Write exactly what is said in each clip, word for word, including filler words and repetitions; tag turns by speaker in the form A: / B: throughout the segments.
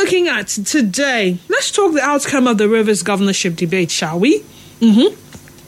A: looking at today, let's talk the outcome of the Rivers governorship debate, shall we? Mm-hmm.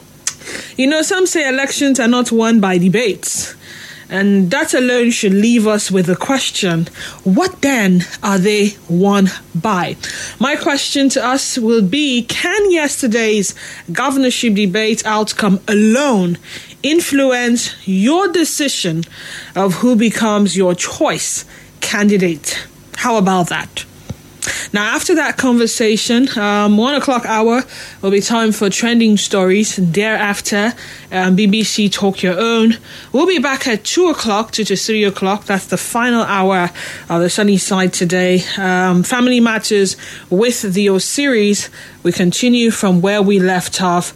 A: You know, some say elections are not won by debates. And that alone should leave us with the question, what then are they won by? My question to us will be, can yesterday's governorship debate outcome alone influence your decision of who becomes your choice candidate? How about that? Now, after that conversation, um, one o'clock hour will be time for trending stories. Thereafter, um, B B C Talk Your Own. We'll be back at two o'clock to, to three o'clock. That's the final hour of the Sunny Side today. Um, Family Matters with the O series. We continue from where we left off.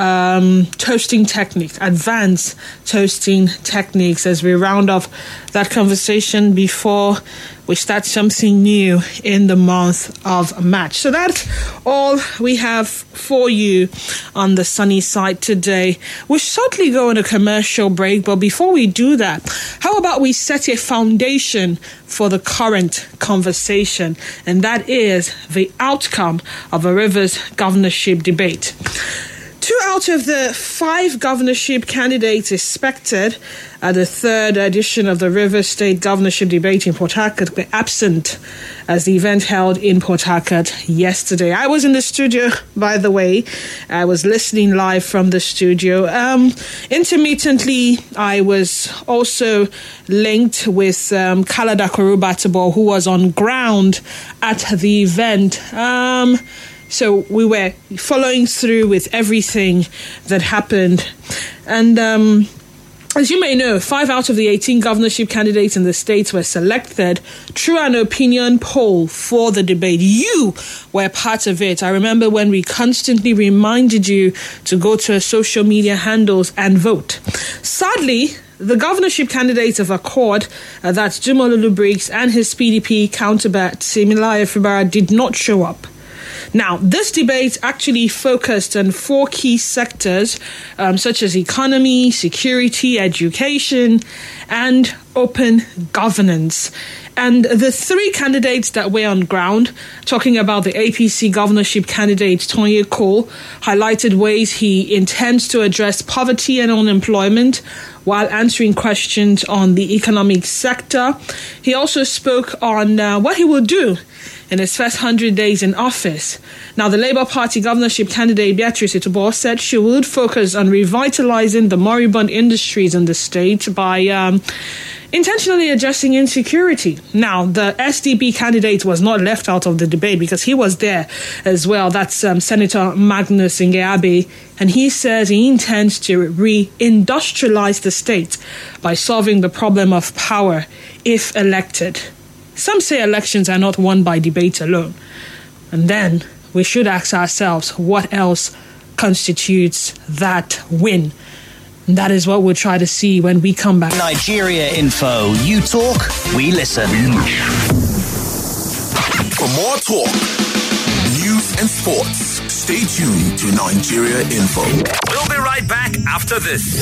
A: Um, toasting techniques, advanced toasting techniques, as we round off that conversation before we start something new in the month of March. So that's all we have for you on the Sunny Side today. We'll shortly go on a commercial break, but before we do that, how about we set a foundation for the current conversation, and that is the outcome of a Rivers governorship debate. Two out of the five governorship candidates expected at the third edition of the Rivers State governorship debate in Port Harcourt were absent as the event held in Port Harcourt yesterday. I was in the studio, by the way. I was listening live from the studio. Um, intermittently, I was also linked with um, Kalada Korubatabo, who was on ground at the event. Um... So we were following through with everything that happened. And um, as you may know, five out of the eighteen governorship candidates in the state were selected through an opinion poll for the debate. You were part of it. I remember when we constantly reminded you to go to our social media handles and vote. Sadly, the governorship candidates of Accord, uh, that's Dumolulu Briggs and his P D P counterpart, Similaya Fubara, did not show up. Now, this debate actually focused on four key sectors, um, such as economy, security, education, and open governance. And the three candidates that were on ground, talking about the A P C governorship candidate, Tonye Cole, highlighted ways he intends to address poverty and unemployment while answering questions on the economic sector. He also spoke on uh, what he will do in his first one hundred days in office. Now, the Labour Party governorship candidate Beatrice Itubo said she would focus on revitalizing the moribund industries in the state by um, intentionally addressing insecurity. Now, the S D P candidate was not left out of the debate because he was there as well. That's um, Senator Magnus Ngeabe, and he says he intends to re-industrialize the state by solving the problem of power if elected. Some say elections are not won by debate alone. And then we should ask ourselves what else constitutes that win. And that is what we'll try to see when we come back.
B: Nigeria Info. You talk, we listen.
C: For more talk, news and sports, stay tuned to Nigeria Info.
D: We'll be right back after this.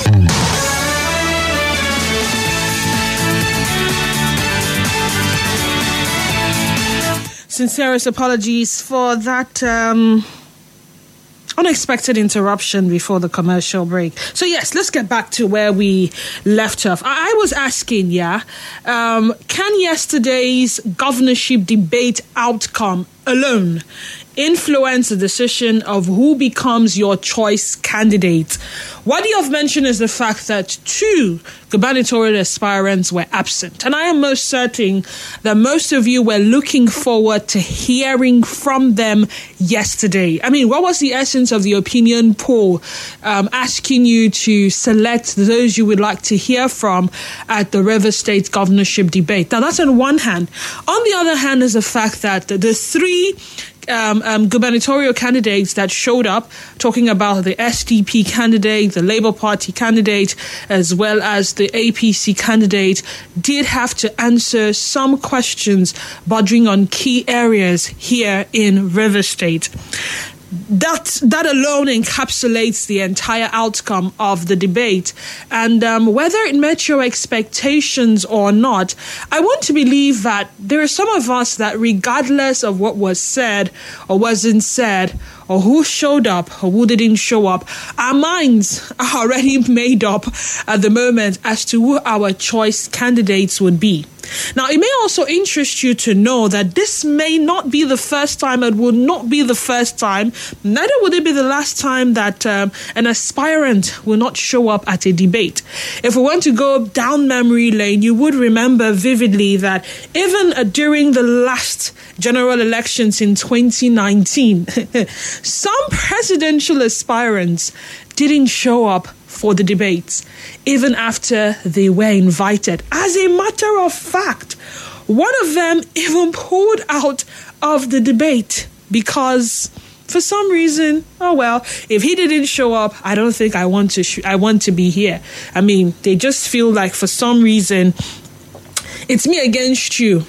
A: Sincerest apologies for that um, unexpected interruption before the commercial break. So yes, let's get back to where we left off. I, I was asking, yeah, um, can yesterday's governorship debate outcome alone influence the decision of who becomes your choice candidate? What you have mentioned is the fact that two gubernatorial aspirants were absent. And I am most certain that most of you were looking forward to hearing from them yesterday. I mean, what was the essence of the opinion poll um, asking you to select those you would like to hear from at the Rivers State governorship debate? Now, that's on one hand. On the other hand is the fact that the three Um, um, gubernatorial candidates that showed up, talking about the S D P candidate, the Labour Party candidate, as well as the A P C candidate, did have to answer some questions bordering on key areas here in Rivers State. that that alone encapsulates the entire outcome of the debate. And um, whether it met your expectations or not, I want to believe that there are some of us that, regardless of what was said or wasn't said, or who showed up or who didn't show up, our minds are already made up at the moment as to who our choice candidates would be. Now, it may also interest you to know that this may not be the first time, it will not be the first time, neither would it be the last time that um, an aspirant will not show up at a debate. If we want to go down memory lane, you would remember vividly that even uh, during the last general elections in twenty nineteen, some presidential aspirants didn't show up for the debates, even after they were invited. As a matter of fact, one of them even pulled out of the debate because, for some reason, oh well, if he didn't show up, I don't think I want to. Sh- I want to be here. I mean, they just feel like for some reason, it's me against you,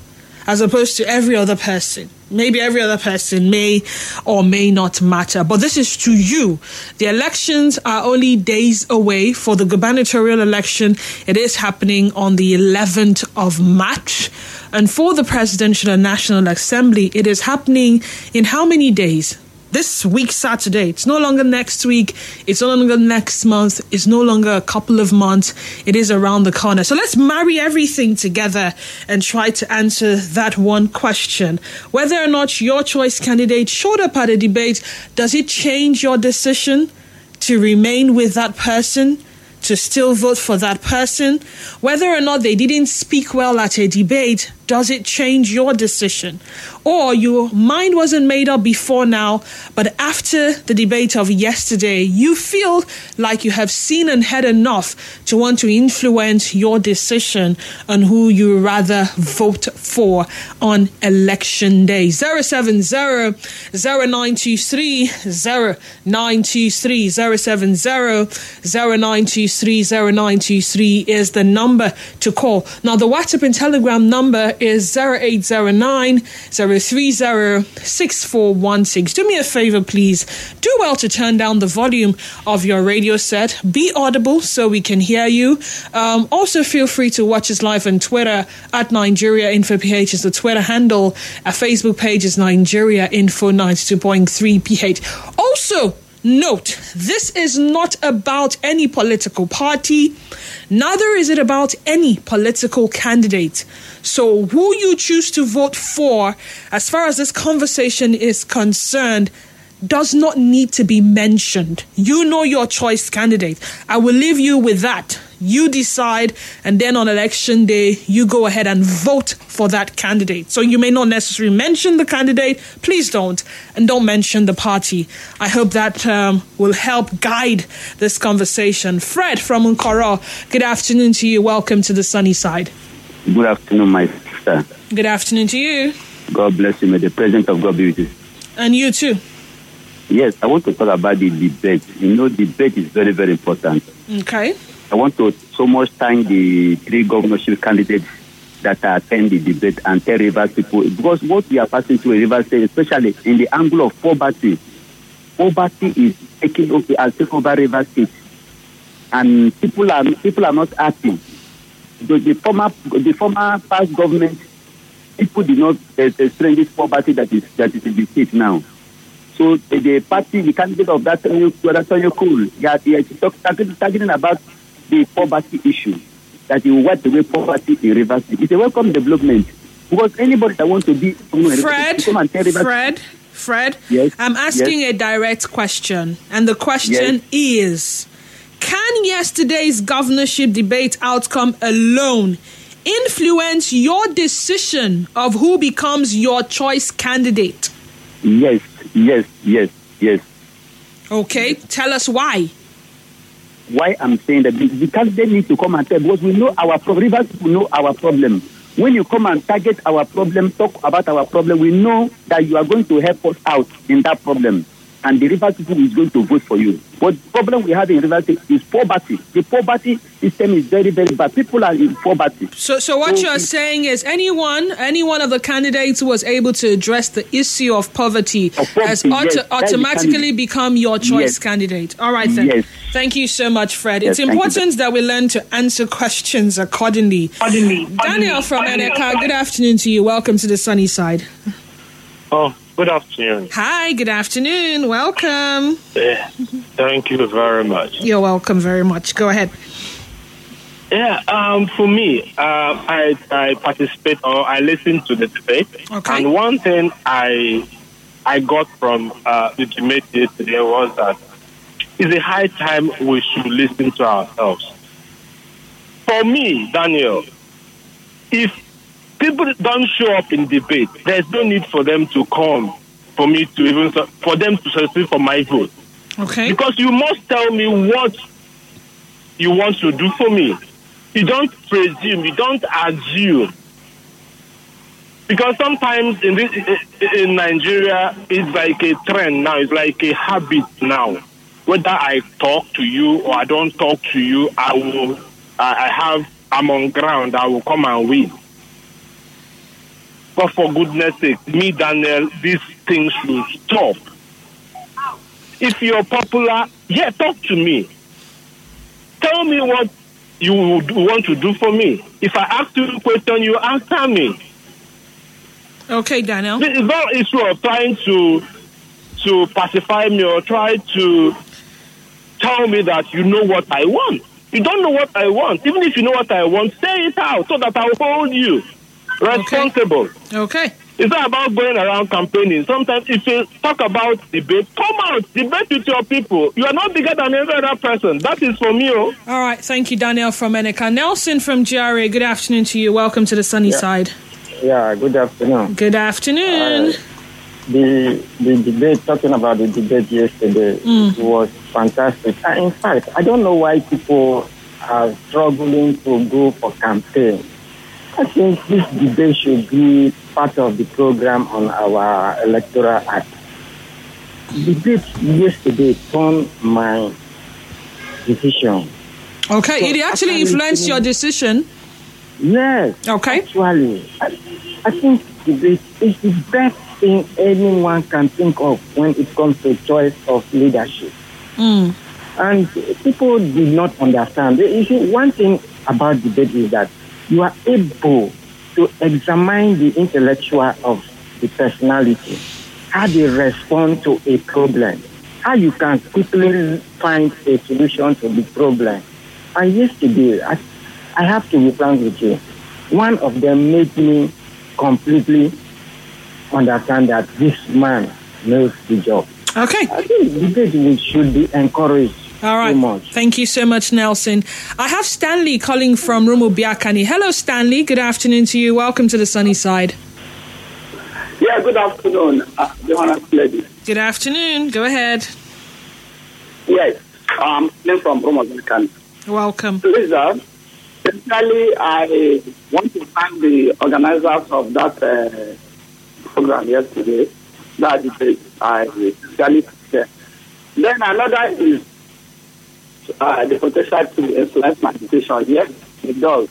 A: as opposed to every other person. Maybe every other person may or may not matter, but this is to you. The elections are only days away for the gubernatorial election. It is happening on the eleventh of March. And for the Presidential and National Assembly, it is happening in how many days? This week, Saturday. It's no longer next week. It's no longer next month. It's no longer a couple of months. It is around the corner. So let's marry everything together and try to answer that one question. Whether or not your choice candidate showed up at a debate, does it change your decision to remain with that person, to still vote for that person? Whether or not they didn't speak well at a debate, does it change your decision? Or your mind wasn't made up before now, but after the debate of yesterday, you feel like you have seen and heard enough to want to influence your decision on who you rather vote for on election day. zero seven zero, zero nine two three, zero nine two three, zero seven zero, zero nine two three, zero nine two three is the number to call. Now, the WhatsApp and Telegram number is zero eight zero nine, zero three zero, six four one six. Do me a favor, please. Do well to turn down the volume of your radio set. Be audible so we can hear you. Um, also, feel free to watch us live on Twitter at Nigeria Info P H is the Twitter handle. Our Facebook page is Nigeria Info ninety-two point three P H. Also, note, this is not about any political party. Neither is it about any political candidate. So who you choose to vote for, as far as this conversation is concerned, does not need to be mentioned. You know your choice candidate. I will leave you with that. You decide, and then on election day, you go ahead and vote for that candidate. So you may not necessarily mention the candidate. Please don't. And don't mention the party. I hope that um, will help guide this conversation. Fred from Nkoro, good afternoon to you. Welcome to the sunny side.
E: Good afternoon, my sister.
A: Good afternoon to you.
E: God bless you. May the presence of God be with you.
A: And you too.
E: Yes, I want to talk about the debate. You know, debate is very, very important.
A: Okay.
E: I want to so much thank the three governorship candidates that attend the debate and tell Rivers people, because what we are passing through in Rivers State, especially in the angle of poverty, poverty is taking over, has taken over Rivers State, and people are people are not happy. The, the former the former past government, people did not experience this poverty that is that is in the state now. So the, the party, the candidate of that Tonyo Cool, yeah, he is talking, talking about the poverty issue, that he will wipe away poverty in Rivers State. It's a welcome development, because anybody that wants to be
A: Fred, come and tell Fred, Fred,
E: yes,
A: I'm asking
E: yes.
A: a direct question, and the question
E: yes.
A: is: can yesterday's governorship debate outcome alone influence your decision of who becomes your choice candidate?
E: Yes, yes, yes, yes.
A: Okay, tell us why.
E: Why I'm saying that the, the candidate needs to come and tell, because we know our problem. Rivers people know our problem. When you come and target our problem, talk about our problem, we know that you are going to help us out in that problem. and the Rivers people is going to vote for you. But the problem we have in Rivers State is poverty. The poverty system is very, very bad. People are in poverty.
A: So, so what so, you're saying is anyone, any one of the candidates who was able to address the issue of poverty, of poverty has auto- yes, automatically become your choice yes. candidate. All right, then. Yes. Thank you so much, Fred. Yes, it's important that we learn to answer questions accordingly. accordingly. Daniel from Eneka, good afternoon to you. Welcome to the sunny side.
F: Oh, good afternoon.
A: Hi, good afternoon. Welcome.
F: Yeah, thank you very much.
A: You're welcome very much. Go ahead.
F: Yeah, um, for me, uh, I I participate or I listen to the debate.
A: Okay.
F: And one thing I I got from uh, the debate yesterday was that it's a high time we should listen to ourselves. For me, Daniel, if people don't show up in debate, there's no need for them to come for me to even for them to succeed for my vote.
A: Okay.
F: Because you must tell me what you want to do for me. You don't presume, you don't assume. Because sometimes in this, in Nigeria, it's like a trend now. It's like a habit now. Whether I talk to you or I don't talk to you, I will. I have. I'm on ground. I will come and win. But for goodness sake, me, Daniel, these things should stop. If you're popular, yeah, talk to me. Tell me what you would want to do for me. If I ask you a question, you answer me.
A: Okay, Daniel.
F: It's not an issue of trying to to pacify me or try to tell me that you know what I want. You don't know what I want. Even if you know what I want, say it out so that I will hold you responsible.
A: Okay. okay.
F: It's not about going around campaigning. Sometimes if you talk about debate, come out, debate with your people. You are not bigger than every other person. That is for me. Oh.
A: All right. Thank you, Daniel from Eneka. Nelson from G R A, good afternoon to you. Welcome to the sunny
G: yeah.
A: side.
G: Yeah, good afternoon.
A: Good afternoon.
G: Uh, the the debate, talking about the debate yesterday, mm. was fantastic. Uh, in fact, I don't know why people are struggling to go for campaign. I think this debate should be part of the program on our electoral act. The debate yesterday turned my decision.
A: Okay, so it actually influenced your decision?
G: Yes.
A: Okay.
G: Actually, I, I think debate is the best thing anyone can think of when it comes to choice of leadership.
A: Mm.
G: And people did not understand. You see, one thing about debate is that you are able to examine the intellectual of the personality, how they respond to a problem, how you can quickly find a solution to the problem. And yesterday, I, I have to be frank with you, one of them made me completely understand that this man knows the job.
A: Okay.
G: I think debate should be encouraged.
A: All right.
G: So
A: Thank you so much, Nelson. I have Stanley calling from Rumubiakani. Hello, Stanley. Good afternoon to you. Welcome to the sunny side.
H: Yeah, good afternoon, uh, the honest lady.
A: Good afternoon. Go ahead.
H: Yes, I'm um, from Rumubiakani.
A: Welcome.
H: Lisa, especially I want to thank the organizers of that uh, program yesterday. That is, I really Then another is uh, the potential to influence my decision. Yes, it does.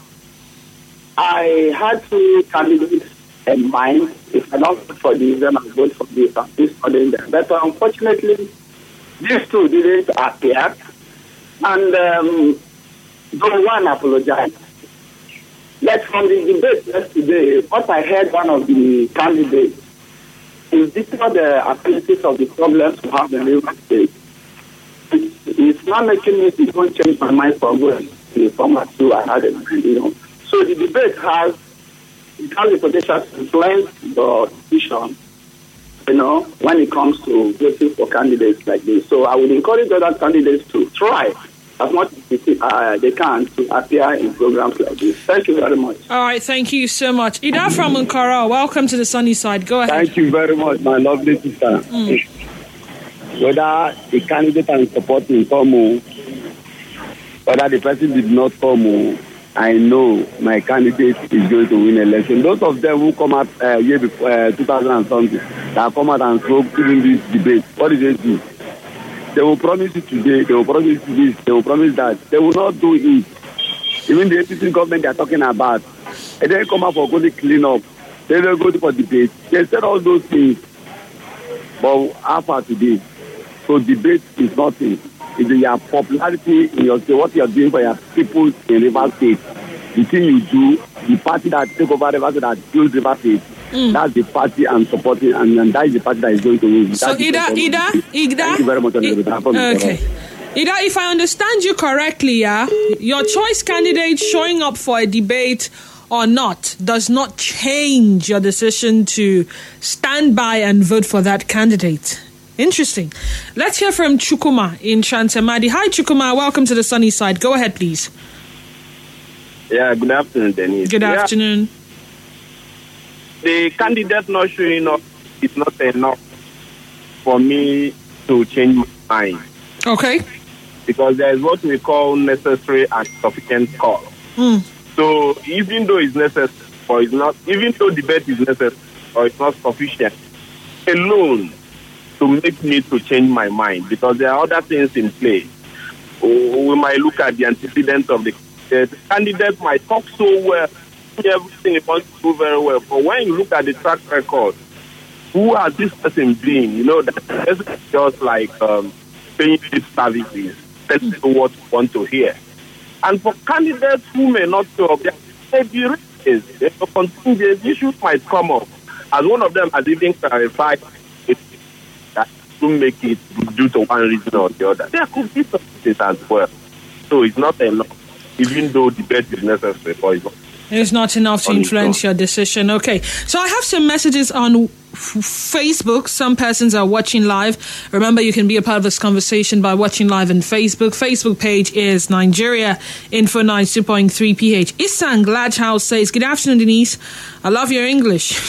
H: I had two candidates in mind. If I don't vote for this, then I'll vote for this. I'm still studying them. But unfortunately, these two didn't appear. And um, the one apologized. But from the debate yesterday, what I heard one of the candidates is this not the abilities of the problems we have in River State. It's, it's not making me to even change my mind for going to the former two I had in mind, you know. So the debate has, it has the potential to influence the decision, you know, when it comes to voting for candidates like this. So I would encourage other candidates to try as much as uh, they can to appear in programs like this. Thank you very much.
A: All right, thank you so much. Ida from Nkara, welcome to the sunny side. Go ahead.
E: Thank you very much, my lovely sister.
A: Mm.
E: Whether the candidate I'm supporting come, whether the person did not come, I know my candidate is going to win election. Those of them who come out uh, year before uh, two thousand and something, that come out and throw during this debate, what did they do? They will promise it today, they will promise this, they will promise that. They will not do it. Even the A P C government they are talking about, and then come out for going to clean up. They will go for debate. They said all those things. But how far today? So debate is nothing. It's your popularity in your state, what you are doing for your people in Rivers State. The thing you do, the party that take over Rivers State, that builds Rivers State, mm. that's the party I'm supporting, and, and that is the party that is going to win.
A: So Ida, Ida, Ida,
E: thank you very much. I,
A: okay. Ida, if I understand you correctly, yeah, your choice candidate showing up for a debate or not does not change your decision to stand by and vote for that candidate. Interesting. Let's hear from Chukuma in Chantemadi. Hi, Chukuma. Welcome to the sunny side. Go ahead, please.
F: Yeah, good afternoon, Denise.
A: Good
F: yeah.
A: afternoon.
F: The candidate not showing up is not enough for me to change my mind.
A: Okay.
F: Because there is what we call necessary and sufficient cause.
A: Mm.
F: So even though it's necessary or it's not, even though debate is necessary or it's not sufficient, alone to make me to change my mind, because there are other things in play. We might look at the antecedents of the, the candidate might talk so well, everything he wants to do very well, but when you look at the track record, who has this person been? You know, that person is just like um, paying these services, telling you what you want to hear. And for candidates who may not show up, there may be risks. If a contingent issues might come up, as one of them has even clarified, that to make it due to one reason or the other. There could be something as well. So it's not enough, even though debate is necessary for it.
A: It's not enough to influence your decision. Okay. So I have some messages on Facebook. Some persons are watching live. Remember, you can be a part of this conversation by watching live on Facebook. Facebook page is Nigeria Info ninety-two point three P H. Isang Gladhouse says, good afternoon, Denise. I love your English.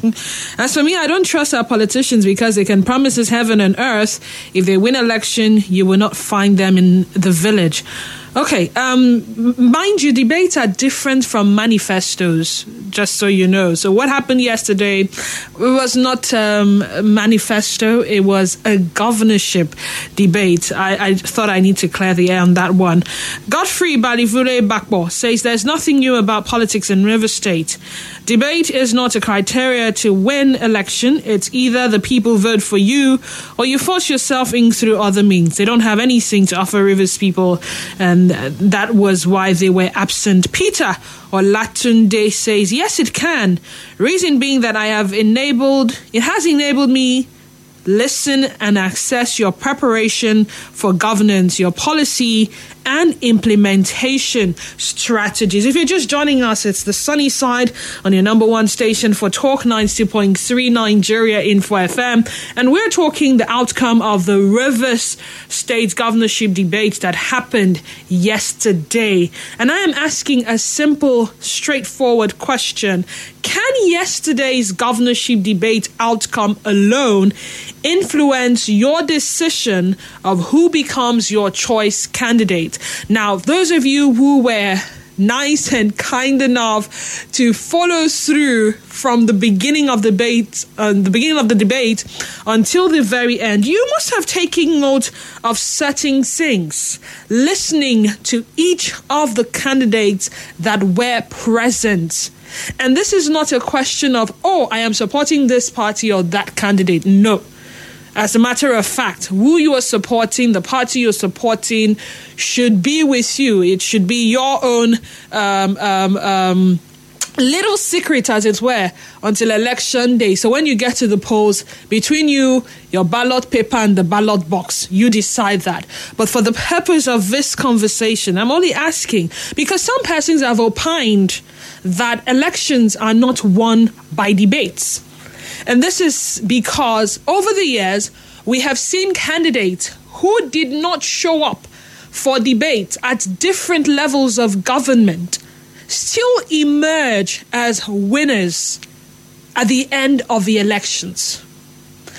A: As for me, I don't trust our politicians because they can promise us heaven and earth. If they win election, you will not find them in the village. Okay, um, mind you, debates are different from manifestos, just so you know. So what happened yesterday was not um, a manifesto, it was a governorship debate. I, I thought I need to clear the air on that one. Godfrey Balivule Bakbo says there's nothing new about politics in River State. Debate is not a criteria to win election. It's either the people vote for you or you force yourself in through other means. They don't have anything to offer Rivers people, and that was why they were absent. Peter Olatunde says, yes, it can. Reason being that I have enabled, it has enabled me listen and access your preparation for governance, your policy and implementation strategies. If you're just joining us, it's the sunny side on your number one station for Talk ninety-two point three Nigeria Info F M. And we're talking the outcome of the Rivers State governorship debate that happened yesterday. And I am asking a simple, straightforward question. Can yesterday's governorship debate outcome alone influence your decision of who becomes your choice candidate? Now, those of you who were nice and kind enough to follow through from the beginning of the debate, uh, the beginning of the debate until the very end, you must have taken note of certain things, listening to each of the candidates that were present. And this is not a question of, oh, I am supporting this party or that candidate. No. As a matter of fact, who you are supporting, the party you're supporting should be with you. It should be your own um, um, um, little secret, as it were, until election day. So when you get to the polls, between you, your ballot paper and the ballot box, you decide that. But for the purpose of this conversation, I'm only asking because some persons have opined that elections are not won by debates. And this is because over the years, we have seen candidates who did not show up for debate at different levels of government still emerge as winners at the end of the elections.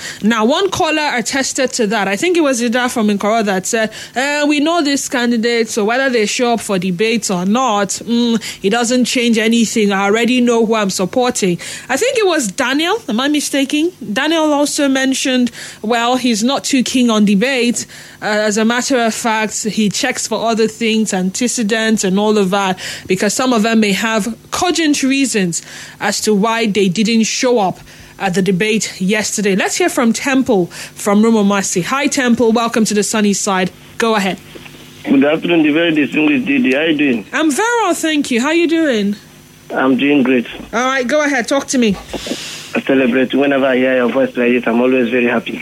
A: Now, one caller attested to that. I think it was Ida from Nkoro that said, uh, we know this candidate, so whether they show up for debates or not, mm, it doesn't change anything. I already know who I'm supporting. I think it was Daniel. Am I mistaken? Daniel also mentioned, well, he's not too keen on debate. Uh, as a matter of fact, he checks for other things, antecedents and all of that, because some of them may have cogent reasons as to why they didn't show up at the debate yesterday. Let's hear from Temple from Rumomasi. Hi, Temple. Welcome to the sunny side. Go ahead.
I: Good afternoon, the very distinguished Didi. How are you doing?
A: I'm very well, thank you. How are you doing?
I: I'm doing great.
A: All right, go ahead. Talk to me.
I: I celebrate. Whenever I hear your voice like this, I'm always very happy.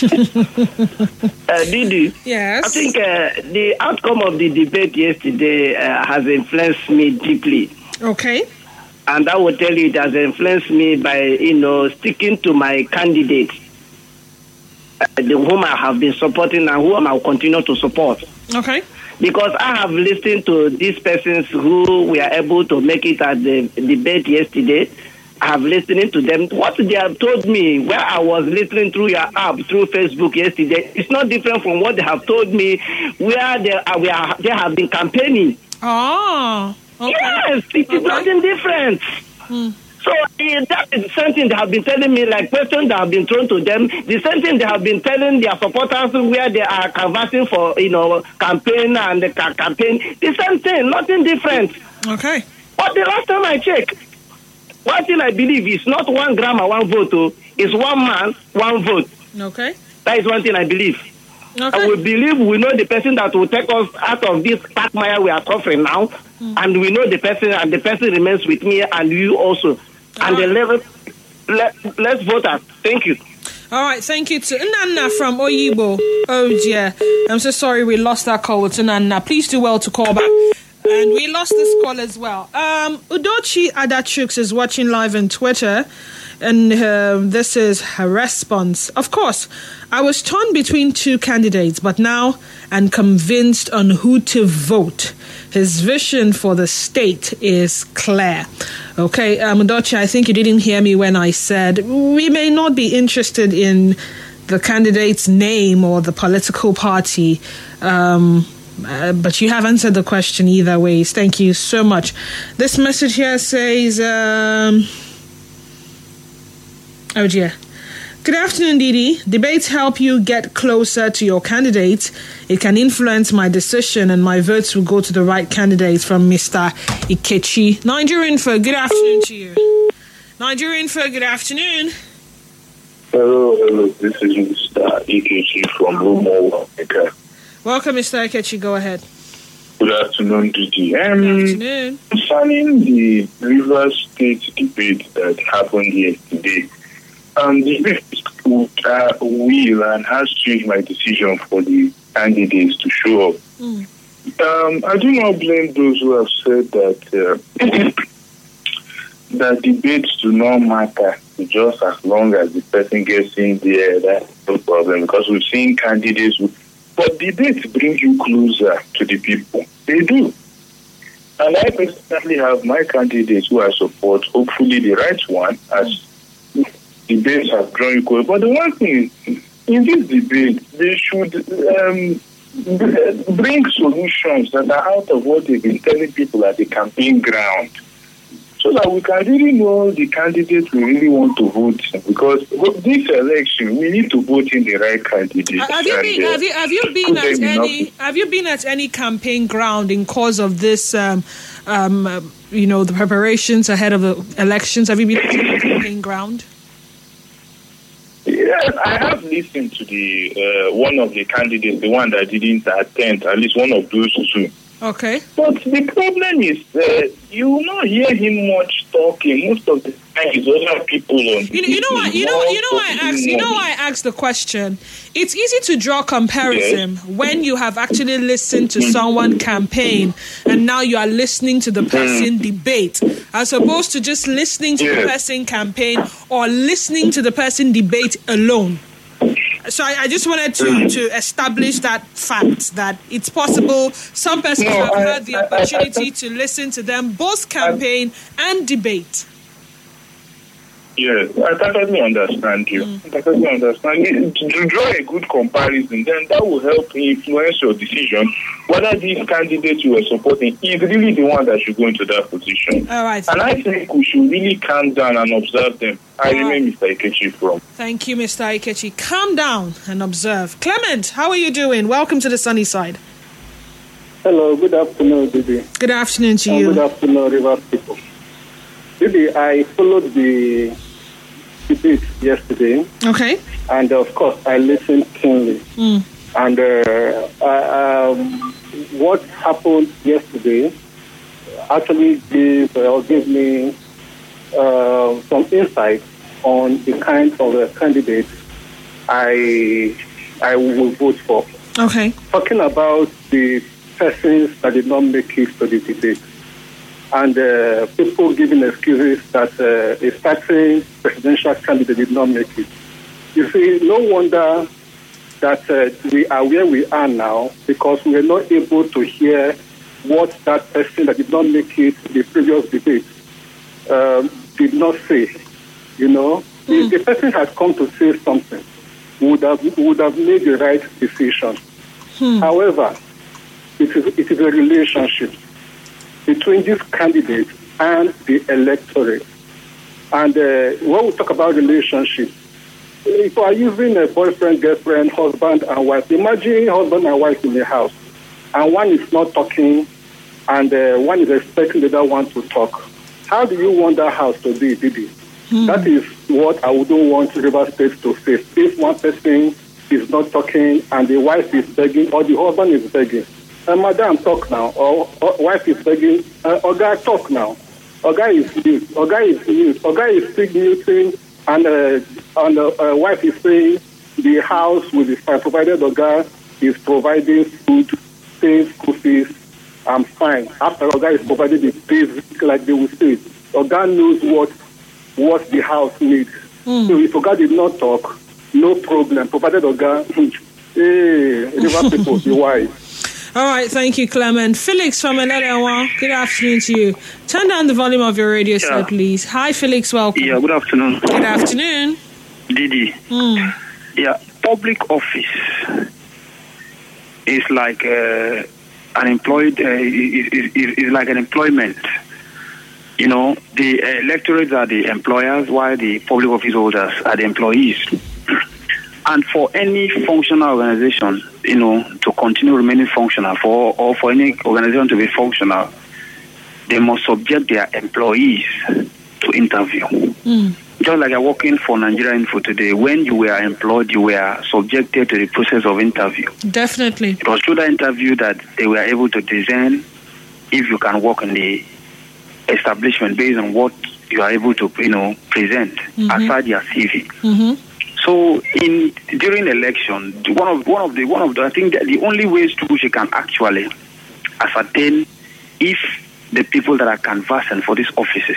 I: uh, Didi?
A: Yes?
I: I think uh, the outcome of the debate yesterday uh, has influenced me deeply.
A: Okay.
I: And I will tell you, it has influenced me by, you know, sticking to my candidate, uh, the whom I have been supporting and whom I will continue to support.
A: Okay.
I: Because I have listened to these persons who were able to make it at the debate yesterday. I have listened to them. What they have told me, where I was listening through your app, through Facebook yesterday, it's not different from what they have told me, where they, uh, we are, they have been campaigning.
A: Oh. Okay.
I: Yes, it is
A: okay.
I: nothing different.
A: Hmm.
I: So uh, that is something they have been telling me, like questions that have been thrown to them. The same thing they have been telling their supporters where they are canvassing for, you know, campaign and the ca- campaign. The same thing, nothing different.
A: Okay.
I: But the last time I checked, one thing I believe is not one gram or one vote, oh, it's one man, one vote.
A: Okay.
I: That is one thing I believe.
A: Okay.
I: I will believe we know the person that will take us out of this quagmire we are suffering now, mm. and we know the person, and the person remains with me and you also. All and right. the level, let, let's vote out. Thank you.
A: All right, thank you to Nana from Oyibo. Oh dear, I'm so sorry we lost that call with Nana. Please do well to call back. And we lost this call as well. Um, Udochi Adachuks is watching live on Twitter, and uh, this is her response. Of course, I was torn between two candidates, but now I'm convinced on who to vote. His vision for the state is clear. Okay, um, Udochi, I think you didn't hear me when I said we may not be interested in the candidate's name or the political party, um, Uh, but you have answered the question either ways. Thank you so much. This message here says, um, oh dear. Good afternoon, Didi. Debates help you get closer to your candidates. It can influence my decision and my votes will go to the right candidates. From Mister Ikechi. Nigerian Info, good afternoon to you. Nigerian Info, good afternoon.
J: Hello, hello. This is Mister Ikechi from Rumo. Okay.
A: Welcome, Mister Ikechi. Go ahead.
J: Good afternoon, Didi. Um,
A: Good afternoon.
J: Concerning the Rivers State debate that happened yesterday, um, the debate uh, will and has changed my decision for the candidates to show up. Mm. Um, I do not blame those who have said that uh, that debates do not matter just as long as the person gets in there. That's no problem, because we've seen candidates who. But debates bring you closer to the people. They do. And I personally have my candidates who I support, hopefully the right one, as debates have drawn you closer. But the one thing is, in this debate, they should um, bring solutions that are out of what they've been telling people at the campaign ground, so that we can really know the candidates we really want to vote in. Because this election, we need to vote in the right candidate.
A: Have you been? Have you, have you been at any? Have you been at any campaign ground in cause of this? Um, um, uh, you know, the preparations ahead of the elections. Have you been at any campaign ground?
J: Yes, I have listened to the uh, one of the candidates, the one that didn't attend. At least one of those two.
A: Okay.
J: But the problem is, uh, you will not hear him much talking. Most of the time, it's other people on.
A: You know, you know why? You know, you know why I asked. You know why I asked the question. It's easy to draw comparison yes. when you have actually listened to someone campaign, and now you are listening to the person debate, as opposed to just listening to yes. the person campaign or listening to the person debate alone. So I, I just wanted to, to establish that fact that it's possible some persons no, have I, had the opportunity I, I, I, to listen to them both campaign I, and debate.
J: Yes, I totally understand you. Mm. I totally understand you. To draw a good comparison, then that will help influence your decision whether this candidate you are supporting is really the one that should go into that position.
A: All right.
J: And I think we should really calm down and observe them. I All remain right. Mister Ikechi from.
A: Thank you, Mister Ikechi. Calm down and observe. Clement, how are you doing? Welcome to the sunny side.
K: Hello, good afternoon, Didi.
A: Good afternoon to
K: and
A: you.
K: Good afternoon, Rivers people. Didi, I followed the debate yesterday.
A: Okay.
K: And of course, I listened keenly.
A: Mm.
K: And uh, uh, um, what happened yesterday actually gave, uh, gave me uh, some insight on the kind of uh, candidate I I will vote for.
A: Okay.
K: Talking about the persons that did not make it to the debate, and uh, people giving excuses that uh, a certain presidential candidate did not make it. You see, no wonder that uh, we are where we are now, because we were not able to hear what that person that did not make it the previous debate um, did not say. You know, mm. if the person had come to say something, would have would have made the right decision. Hmm. However, it is it is a relationship between this candidate and the electorate. And uh, when we talk about relationships, if you are using a boyfriend, girlfriend, husband and wife, imagine husband and wife in the house, and one is not talking, and uh, one is expecting the other one to talk. How do you want that house to be, Didi? Hmm. That is what I wouldn't want Rivers State to face. If one person is not talking and the wife is begging, or the husband is begging, uh, madam, talk now, or, or wife is begging, uh, or guy, talk now. Or guy is mute, or guy is mute, or guy is still muting, and uh, and the uh, wife is saying the house will be fine, provided the guy is providing food, paying school fees, I'm fine. After the guy is providing the basic, like they will say, the guy knows what what the house needs. Mm. So if the guy did not talk, no problem, provided the guy, hey, River people, be wise.
A: All right, thank you, Clement. Felix from Elelewa, good afternoon to you. Turn down the volume of your radio set, yeah. please. Hi, Felix, welcome.
L: Yeah, good afternoon.
A: Good afternoon.
L: Didi.
A: Mm.
L: Yeah, public office is like uh, an employed, uh, is, is, is, is like an employment. You know, the uh, electorates are the employers, while the public office holders are the employees. And for any functional organization, you know, to continue remaining functional, for or for any organization to be functional, they must subject their employees to interview.
A: Mm.
L: Just like you're working for Nigeria Info today, when you were employed, you were subjected to the process of interview.
A: Definitely.
L: It was through that interview that they were able to discern if you can work in the establishment based on what you are able to, you know, present mm-hmm. aside your C V.
A: Mm-hmm.
L: So, in during election, one of one of the one of the I think that the only ways to which you can actually ascertain if the people that are canvassing for these offices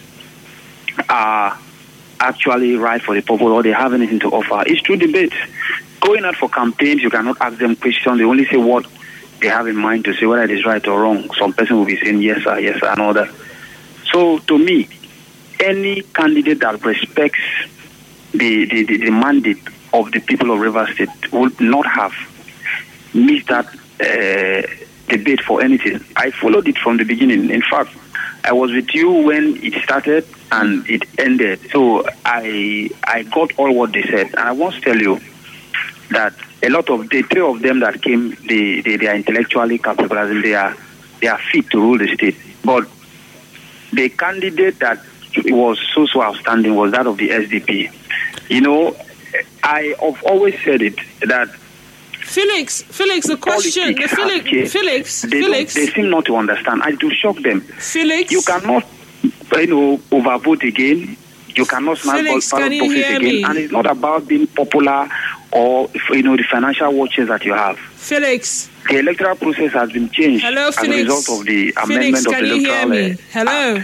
L: are actually right for the people or they have anything to offer is through debate. Going out for campaigns, you cannot ask them questions. They only say what they have in mind to say, whether it is right or wrong. Some person will be saying yes sir, yes sir, and all that. So, to me, any candidate that respects The, the, the, the mandate of the people of Rivers State would not have missed that uh, debate for anything. I followed it from the beginning. In fact, I was with you when it started and it ended. So I I got all what they said. And I want to tell you that a lot of the three of them that came, they, they, they are intellectually capable, as in they are, they are fit to rule the state. But the candidate that was so, so outstanding was that of the S D P. You know, I have always said it that
A: Felix, Felix, the question, the Felix, Felix,
L: they
A: Felix,
L: they seem not to understand. I do shock them.
A: Felix,
L: you cannot, you know, overvote again. You cannot snap
A: Felix,
L: ballot
A: can
L: boxes again,
A: me?
L: And it's not about being popular or you know the financial watches that you have.
A: Felix,
L: the electoral process has been changed
A: Hello,
L: as
A: Felix.
L: a result of the
A: Felix,
L: amendment
A: can
L: of the
A: you
L: electoral.
A: Hear me? Hello.
L: Act.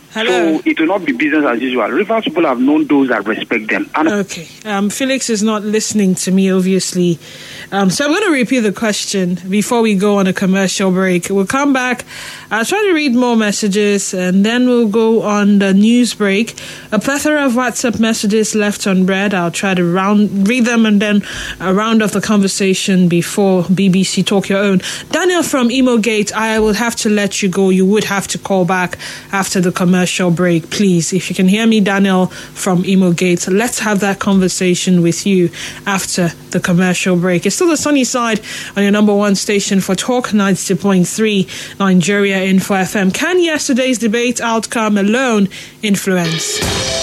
A: Hello.
L: So it will not be business as usual. Rivers people have known those that respect them. And
A: okay. Um, Felix is not listening to me, obviously. Um, so I'm going to repeat the question before we go on a commercial break. We'll come back. I'll try to read more messages, and then we'll go on the news break. A plethora of WhatsApp messages left unread. I'll try to round read them and then a round off the conversation before B B C Talk Your Own. Daniel from Imo Gate, I will have to let you go. You would have to call back after the commercial break, please. If you can hear me, Daniel from Imo Gate, let's have that conversation with you after the commercial break. It's still the sunny side on your number one station for Talk ninety point three Nigeria Info F M. Can yesterday's debate outcome alone influence?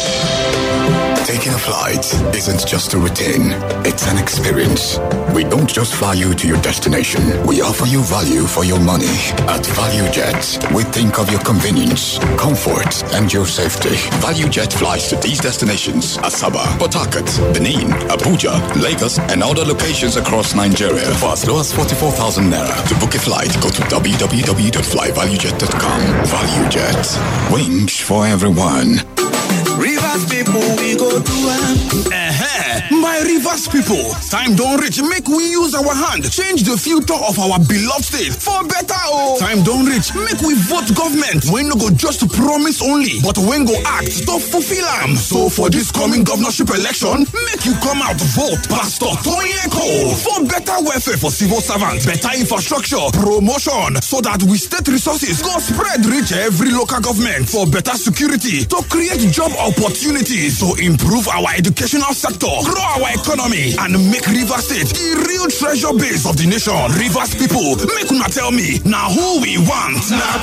C: Taking a flight isn't just a routine, it's an experience. We don't just fly you to your destination, we offer you value for your money. At ValueJet, we think of your convenience, comfort, and your safety. ValueJet flies to these destinations: Asaba, Port Harcourt, Benin, Abuja, Lagos, and other locations across Nigeria for as low as forty-four thousand naira. To book a flight, go to w w w dot fly value jet dot com. ValueJet, wings for everyone.
M: Rivers people, we go to am.
C: Uh-huh. My Rivers people, time don't reach. Make we use our hand. Change the future of our beloved state for better. Oh, time don't reach. Make we vote government. When no go just to promise only, but when go act to fulfill them. So for this coming governorship election, make you come out vote Pastor Toyeko for better welfare for civil servants, better infrastructure, promotion, so that we state resources go spread reach every local government, for better security, to create job opportunities, to improve our educational sector, grow our economy, and make Rivers State the real treasure base of the nation. Rivers people, make una tell me, now who we want? Now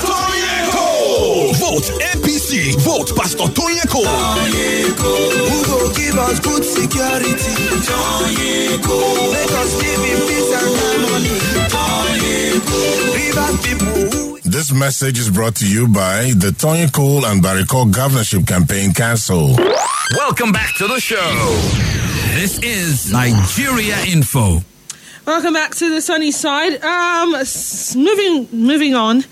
C: Toyeko! Vote A P C, vote Pastor Toyeko.
M: Toyeko, who go give us good security? Toyeko, make us live in peace and harmony. Toyeko, Rivers people.
N: This message is brought to you by the Toyeko and Bariko Governorship Campaign Council.
D: Welcome back to the show. This is Nigeria Info.
A: Welcome back to the sunny side. Um, s- moving, moving on.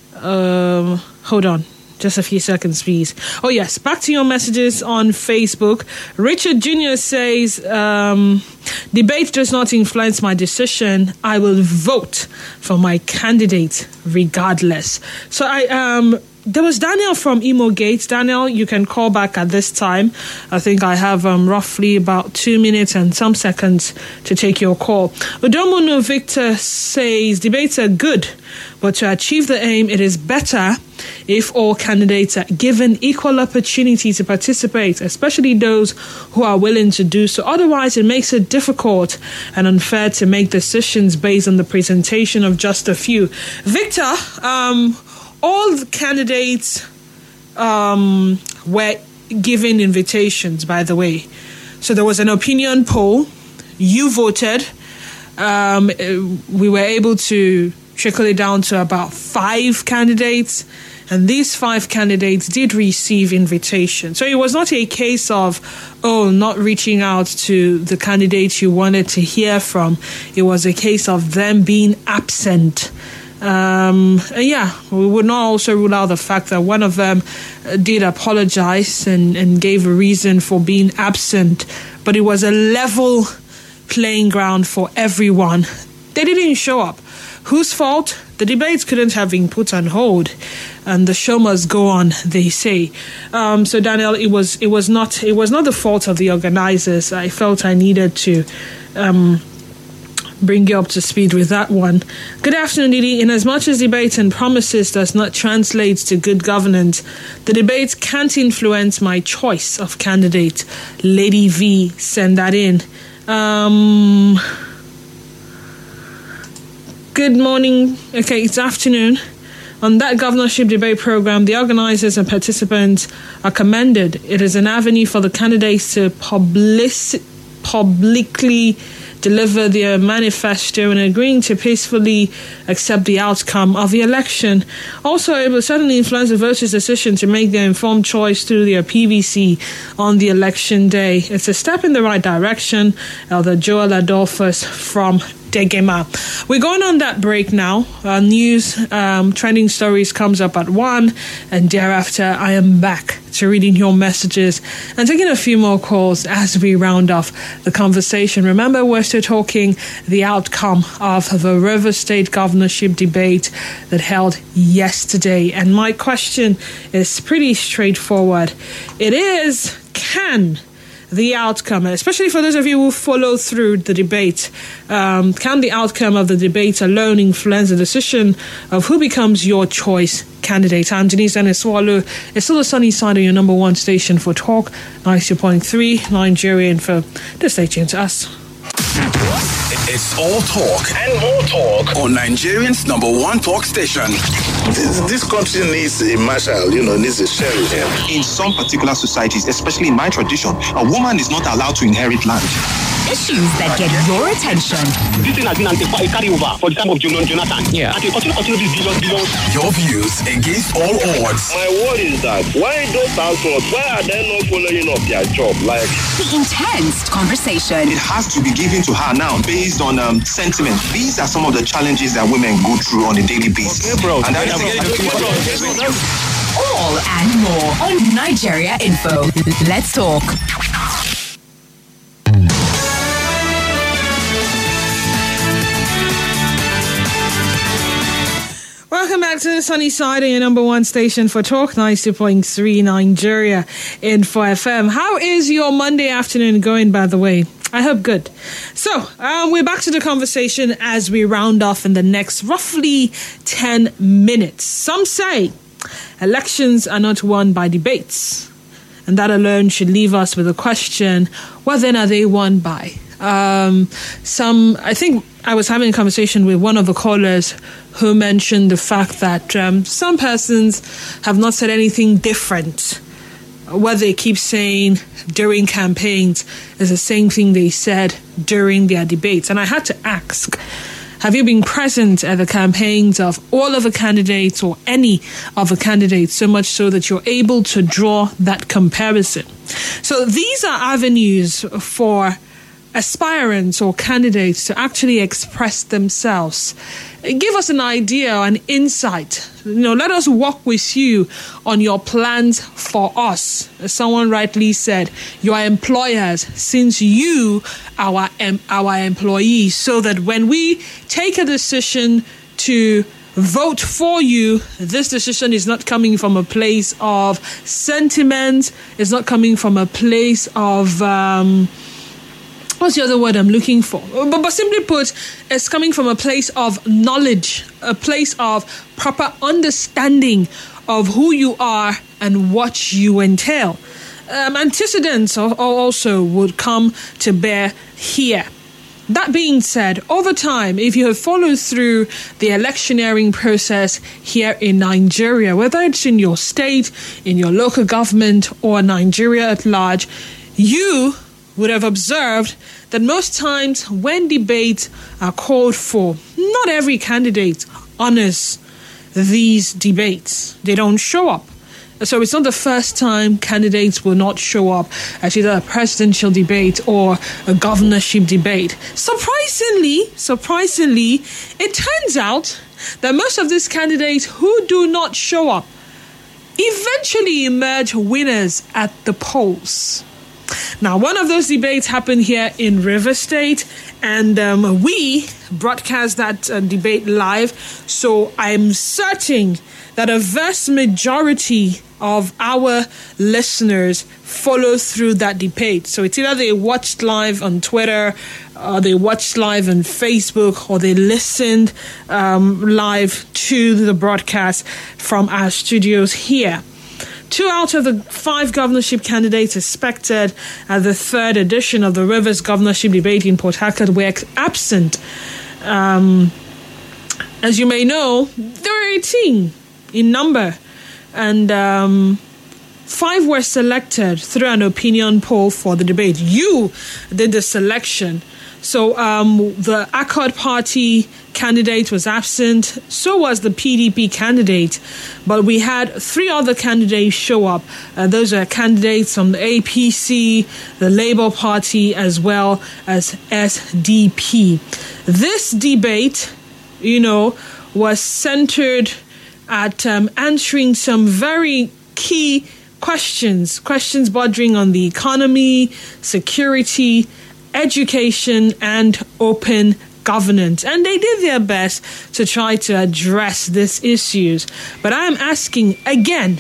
A: Um, hold on. Just a few seconds, please. Oh, yes. Back to your messages on Facebook. Richard Junior says, um, debate does not influence my decision. I will vote for my candidate regardless. So I, um, there was Daniel from Imo Gate. Daniel, you can call back at this time. I think I have um, roughly about two minutes and some seconds to take your call. Udomono Victor says, debates are good, but to achieve the aim, it is better if all candidates are given equal opportunity to participate, especially those who are willing to do so. Otherwise, it makes it difficult and unfair to make decisions based on the presentation of just a few. Victor, um, all the candidates um, were given invitations, by the way. So there was an opinion poll. You voted. Um, we were able to trickle it down to about five candidates, and these five candidates did receive invitations. So it was not a case of, oh, not reaching out to the candidates you wanted to hear from. It was a case of them being absent. Um, and yeah, we would not also rule out the fact that one of them did apologize and, and gave a reason for being absent, but it was a level playing ground for everyone. They didn't show up. Whose fault? The debates couldn't have been put on hold, and the show must go on, they say. Um, so Daniel, it was it was not it was not the fault of the organizers. I felt I needed to um, bring you up to speed with that one. Good afternoon, Didi. In as much as debate and promises does not translate to good governance, the debate can't influence my choice of candidate. Lady V, send that in. Um... Good morning. Okay, it's afternoon. On that governorship debate program, the organizers and participants are commended. It is an avenue for the candidates to public, publicly deliver their manifesto and agreeing to peacefully accept the outcome of the election. Also, it will certainly influence the voters' decision to make their informed choice through their P V C on the election day. It's a step in the right direction. Elder Joel Adolphus from Degema. We're going on that break now. Uh, news, um, trending stories comes up at one, and thereafter I am back to reading your messages and taking a few more calls as we round off the conversation. Remember, we're still talking the outcome of the Rivers State governorship debate that held yesterday. And my question is pretty straightforward. It is, can the outcome, especially for those of you who follow through the debate, um, can the outcome of the debate alone influence the decision of who becomes your choice candidate? I'm Denise Eniswalu. It's still the sunny side of your number one station for talk, ninety point three Nigeria Info. Just stay tuned to us.
C: It's all talk and more talk on Nigerian's number one talk station.
O: This, this country needs a marshal, you know, needs a sheriff.
P: In some particular societies, especially in my tradition, a woman is not allowed to inherit land.
Q: Issues that get your attention.
R: This thing has been a carryover for the time of Jonathan. Yeah. And they continue, continue this billion, billion.
C: Your views against all odds.
S: My word is that why those households, why are they not following up their job? Like
Q: the intense conversation.
P: It has to be given to her now based on um, sentiment. These are some of the challenges that women go through on a daily basis.
R: Okay, bro.
P: And that is
Q: all and more on Nigeria Info. Let's talk.
A: Welcome back to the sunny side of your number one station for talk, ninety point three Nigeria Info F M. How is your Monday afternoon going, by the way? I hope good. So, um, we're back to the conversation as we round off in the next roughly ten minutes. Some say elections are not won by debates, and that alone should leave us with a question, what then are they won by? Um, some, I think I was having a conversation with one of the callers who mentioned the fact that um, some persons have not said anything different. What they keep saying during campaigns is the same thing they said during their debates. And I had to ask, have you been present at the campaigns of all of the candidates or any of the candidates, so much so that you're able to draw that comparison? So these are avenues for aspirants or candidates to actually express themselves. Give us an idea, an insight. You know, let us walk with you on your plans for us. As someone rightly said, you are employers since you are our, our employees, so that when we take a decision to vote for you, this decision is not coming from a place of sentiment, it's not coming from a place of um what's the other word I'm looking for? But, but simply put, it's coming from a place of knowledge, a place of proper understanding of who you are and what you entail. Um, antecedents also would come to bear here. That being said, over time, if you have followed through the electioneering process here in Nigeria, whether it's in your state, in your local government, or Nigeria at large, you would have observed that most times when debates are called for, not every candidate honors these debates. They don't show up. So it's not the first time candidates will not show up at either a presidential debate or a governorship debate. Surprisingly, surprisingly, it turns out that most of these candidates who do not show up eventually emerge winners at the polls. Now, one of those debates happened here in Rivers State, and um, we broadcast that uh, debate live. So I'm certain that a vast majority of our listeners follow through that debate. So it's either they watched live on Twitter, or they watched live on Facebook, or they listened um, live to the broadcast from our studios here. Two out of the five governorship candidates expected at the third edition of the Rivers governorship debate in Port Harcourt were absent. Um, as you may know, there were eighteen in number, and um, five were selected through an opinion poll for the debate. You did the selection. So um, the Accord Party candidate was absent. So was the P D P candidate. But we had three other candidates show up. Uh, those are candidates from the A P C, the Labour Party, as well as S D P. This debate, you know, was centered at um, answering some very key questions, questions bordering on the economy, security, education, and open governance. And they did their best to try to address these issues. But I am asking again,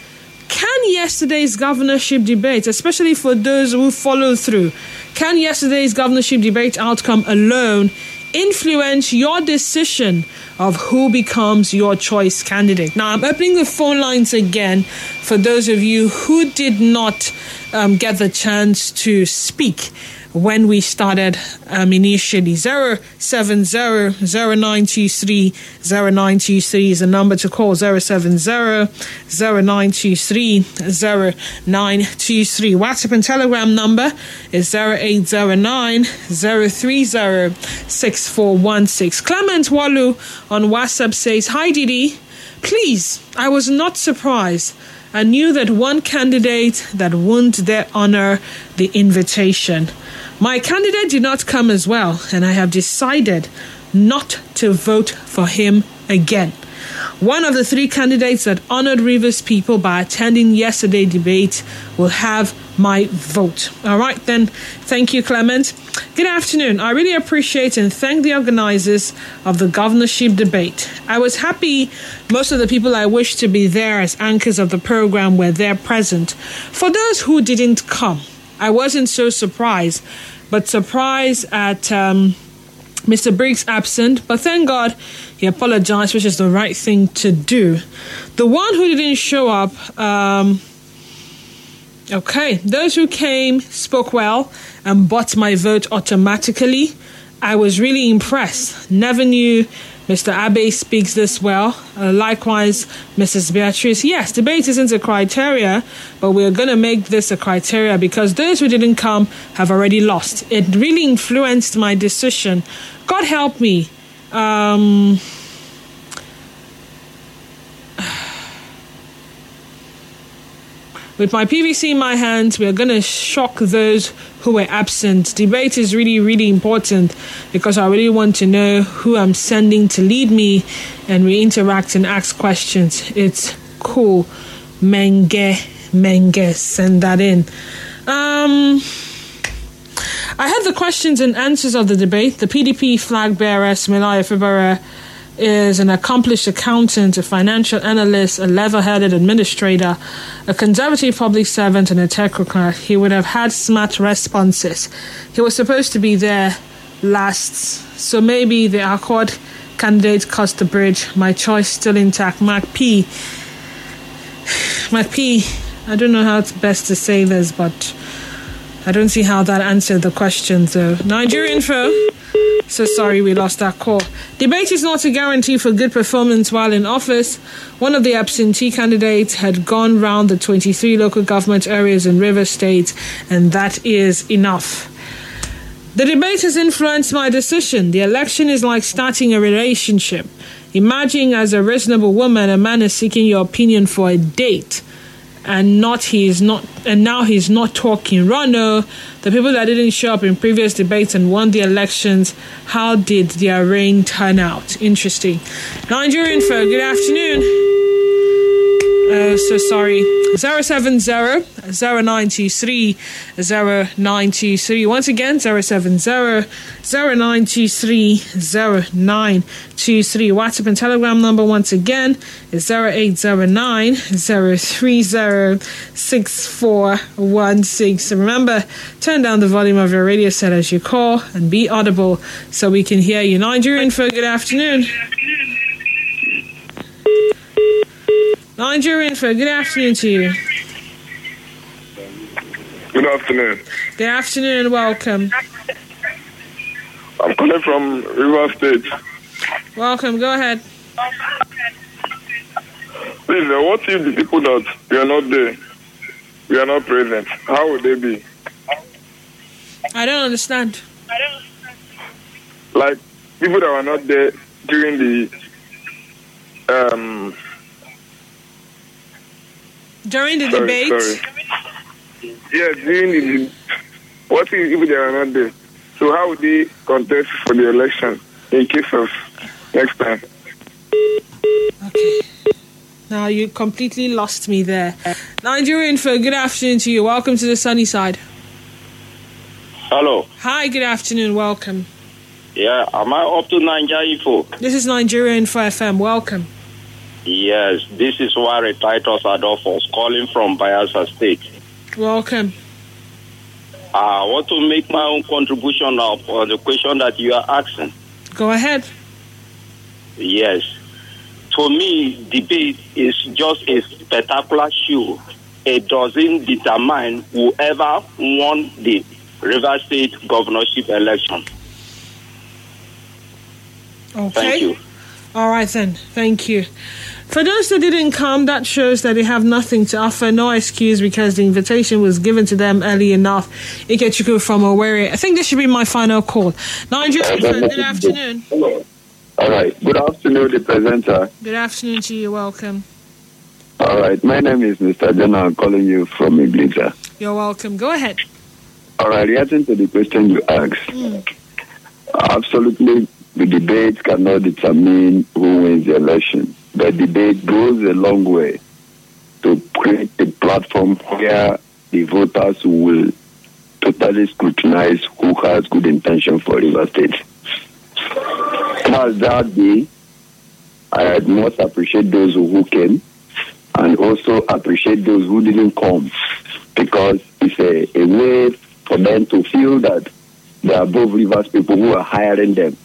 A: can yesterday's governorship debate, especially for those who follow through, can yesterday's governorship debate outcome alone influence your decision of who becomes your choice candidate? Now, I'm opening the phone lines again for those of you who did not um, get the chance to speak when we started um, initially. zero seven zero, zero nine two three, zero nine two three is the number to call. zero seven zero, zero nine two three, zero nine two three. WhatsApp and Telegram number is zero eight zero nine, zero three zero, six four one six. Clement Walu on WhatsApp says, "Hi Didi, please, I was not surprised. I knew that one candidate that wouldn't dare honor the invitation. My candidate did not come as well, and I have decided not to vote for him again. One of the three candidates that honored Rivers people by attending yesterday's debate will have my vote." All right, then. Thank you, Clement. Good afternoon. I really appreciate and thank the organizers of the governorship debate. I was happy most of the people I wished to be there as anchors of the program were there present. For those who didn't come, I wasn't so surprised, but surprised at um, Mister Briggs absent. But thank God he apologized, which is the right thing to do. The one who didn't show up, um, okay, those who came spoke well and bought my vote automatically. I was really impressed. Never knew Mister Abe speaks this well. Uh, likewise, Missus Beatrice. Yes, debate isn't a criteria, but we're going to make this a criteria because those who didn't come have already lost. It really influenced my decision. God help me. Um, with my P V C in my hands, we're going to shock those who were absent. Debate is really, really important because I really want to know who I'm sending to lead me, and we interact and ask questions. It's cool. Menge, Menge, send that in. Um, I had the questions and answers of the debate. The P D P flag bearer, Smelaya Fibara, is an accomplished accountant, a financial analyst, a level-headed administrator, a conservative public servant, and a technocrat. He would have had smart responses. He was supposed to be there last, so maybe the Accord candidate crossed the bridge. My choice still intact. Mark P. Mark P. I don't know how it's best to say this, but I don't see how that answered the question, though. Nigeria Info. So sorry we lost that call. Debate is not a guarantee for good performance while in office. One of the absentee candidates had gone round the twenty-three local government areas in Rivers State, and that is enough. The debate has influenced my decision. The election is like starting a relationship. Imagine as a reasonable woman, a man is seeking your opinion for a date. And not he is not, and now he's not talking. Rono, the people that didn't show up in previous debates and won the elections, how did their reign turn out? Interesting. Nigerian Info, good afternoon. Uh, so sorry. zero seven zero, zero nine two three, zero nine two three. Once again, zero seven zero, zero nine two three, zero nine two three. WhatsApp and Telegram number once again is zero eight zero nine, zero three zero, six four one six. Remember, turn down the volume of your radio set as you call and be audible so we can hear you. Nigerian Info, good afternoon. Nigerian Info, good afternoon to you.
J: Good afternoon.
A: Good afternoon, welcome.
J: I'm calling from Rivers State.
A: Welcome, go ahead.
J: Please, uh, what if the people that we are not there, we are not present, how would they be?
A: I don't understand.
J: Like, people that were not there
T: during the um
A: during the
T: sorry,
A: debate.
T: Sorry. Yeah, during the what if they are not there? So how would they contest for the election in case of next time?
A: Okay. Now you completely lost me there. Nigeria Info, good afternoon to you. Welcome to the sunny side.
S: Hello.
A: Hi, good afternoon. Welcome.
S: Yeah, am I up to Nigeria Info?
A: This is Nigeria Info F M. Welcome.
S: Yes, this is Wari Titus Adolphus calling from Bayelsa State.
A: Welcome.
S: I want to make my own contribution of, on the question that you are asking.
A: Go ahead.
S: Yes. To me, debate is just a spectacular show. It doesn't determine whoever won the River State governorship election.
A: Okay.
S: Thank you.
A: All right then. Thank you. For those that didn't come, that shows that they have nothing to offer. No excuse because the invitation was given to them early enough. Ikechukwu from Owerri. I think this should be my final call. Nigeria, good afternoon.
U: Hello. All right. Good afternoon, the presenter.
A: Good afternoon to you. Welcome.
U: All right. My name is Mister Jenna. I'm calling you from Iglita.
A: You're welcome. Go ahead.
U: All right. Reacting to the question you asked.
A: Mm.
U: Absolutely, the debate cannot determine who wins the election. The debate goes a long way to create a platform where the voters will totally scrutinize who has good intention for River State. As that day, I must appreciate those who came and also appreciate those who didn't come, because it's a, a way for them to feel that they are above Rivers people who are hiring them.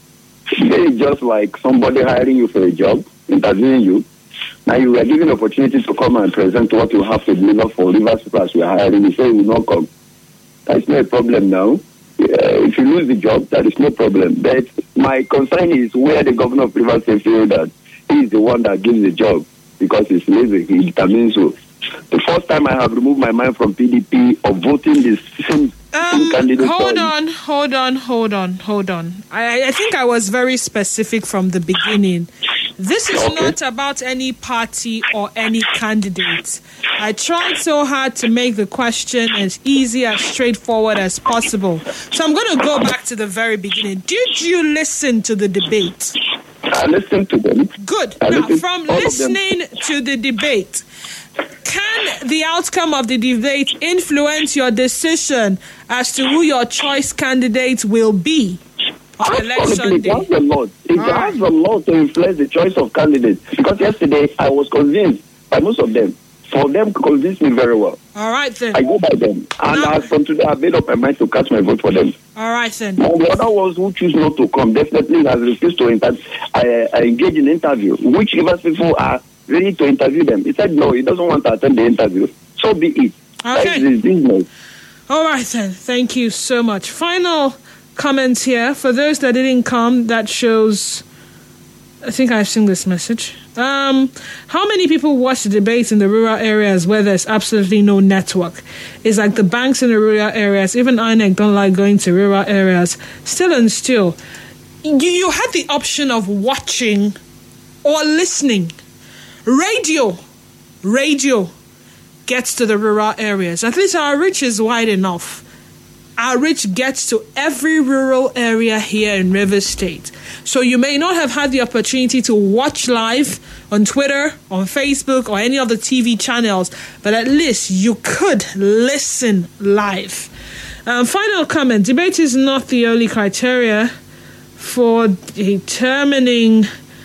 U: It's just like somebody hiring you for a job, interviewing you. Now you are given opportunity to come and present what you have to deliver for Rivers people as we are hiring. You say you will not come. That's not a problem now. Uh, if you lose the job, that is no problem. But my concern is where the governor of Rivers State feels that he is the one that gives the job because he's lazy. He determines so. The first time I have removed my mind from P D P of voting the same,
A: um,
U: same candidate.
A: Hold on, hold on, hold on, hold on. I, I think I was very specific from the beginning. This is
U: okay.
A: not about any party or any candidate. I tried so hard to make the question as easy, as straightforward as possible. So I'm going to go back to the very beginning. Did you listen to the debate?
U: I listened to them.
A: Good.
U: I
A: now, from
U: all
A: listening to the debate, can the outcome of the debate influence your decision as to who your choice candidate will be on election day?
U: It has a lot. It
A: ah.
U: has a lot to influence the choice of candidates. Because yesterday I was convinced by most of them. For them to convince me very well.
A: All right then.
U: I go by them. And
A: now,
U: as from today, I've made up my mind to cast my vote for them.
A: All right then.
U: And the other ones who choose not to come definitely has refused to inter- uh, uh, engage in interview, which Rivers people are ready to interview them. He said no, he doesn't want to attend the interview. So be it.
A: Okay.
U: That is his business.
A: All right then. Thank you so much. Final comments here. For those that didn't come, that shows... I think I've seen this message. Um, how many people watch the debates in the rural areas where there's absolutely no network? It's like the banks in the rural areas. Even I N E C don't like going to rural areas. Still and still, you, you had the option of watching or listening. Radio, radio gets to the rural areas. At least our reach is wide enough. Our reach gets to every rural area here in Rivers State. So you may not have had the opportunity to watch live on Twitter, on Facebook, or any of the T V channels, but at least you could listen live. Um, final comment. Debate is not the only criteria for determining...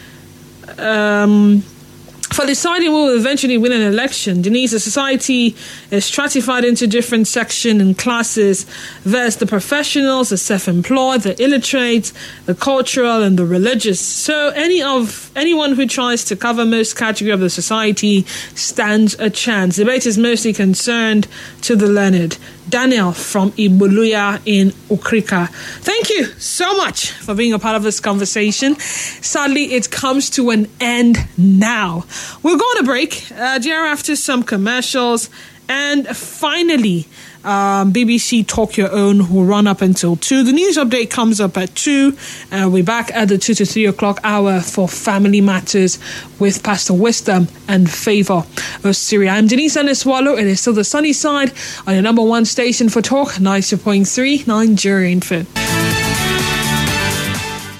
A: Um, For deciding who will eventually win an election. Denise, the society is stratified into different sections and classes. There's the professionals, the self-employed, the illiterate, the cultural, and the religious. So any of anyone who tries to cover most category of the society stands a chance. Debate is mostly concerned to the learned. Daniel from Ibuluya in Ukrika. Thank you so much for being a part of this conversation. Sadly, it comes to an end now. We'll go on a break. Uh, after some commercials, And finally, um, B B C Talk Your Own will run up until two. The news update comes up at two. Uh, we're back at the two to three o'clock hour for Family Matters with Pastor Wisdom and Favor of Syria. I'm Denise Aniswalo. It is still the sunny side on your number one station for talk, ninety point three Nigeria Info.